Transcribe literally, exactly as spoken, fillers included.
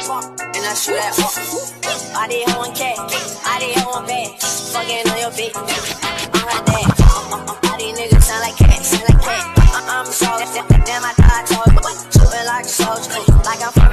and I shoot at all. I did one cat, I did one bad, fucking on your bitch. I'm like that. All these niggas sound like cats, sound like cat. I'm so damn, I thought I told you, shooting like a soldier, like I'm.